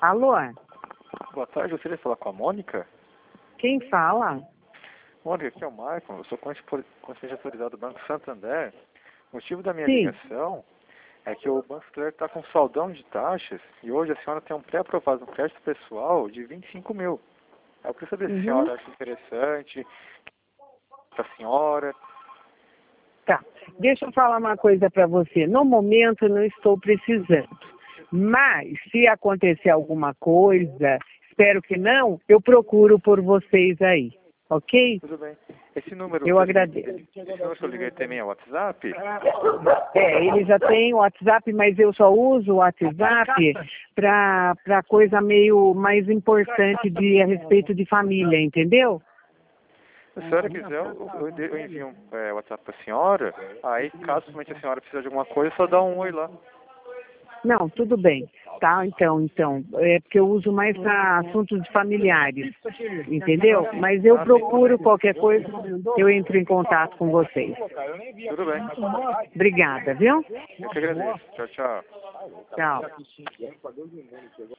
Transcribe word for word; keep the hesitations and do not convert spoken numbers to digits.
Alô? Boa tarde, eu gostaria de falar com a Mônica. Quem fala? Mônica, aqui é o Michael, eu sou conselheiro autorizado do Banco Santander. O motivo da minha Sim. ligação é que o Banco Santander está com saldão de taxas e hoje a senhora tem um pré-aprovado, um crédito pessoal de vinte e cinco mil. Eu queria saber se a Uhum. senhora acha interessante para a senhora. Tá. Deixa eu falar uma coisa para você. No momento eu não estou precisando. Mas se acontecer alguma coisa, espero que não, eu procuro por vocês aí. Ok? Tudo bem. Esse número, Eu que agradeço. Esse, esse número que eu liguei também é o WhatsApp? É, ele já tem o WhatsApp, mas eu só uso o WhatsApp para para coisa meio mais importante de, a respeito de família, entendeu? Se a senhora quiser, eu, eu, eu envio um é, WhatsApp para a senhora. Aí, caso somente a senhora precisar de alguma coisa, só dá um oi lá. Não, tudo bem. Tá, então, então, é porque eu uso mais para assuntos familiares, entendeu? Mas eu procuro qualquer coisa, eu entro em contato com vocês. Tudo bem. Obrigada, viu? Eu que agradeço. Tchau, tchau. Tchau.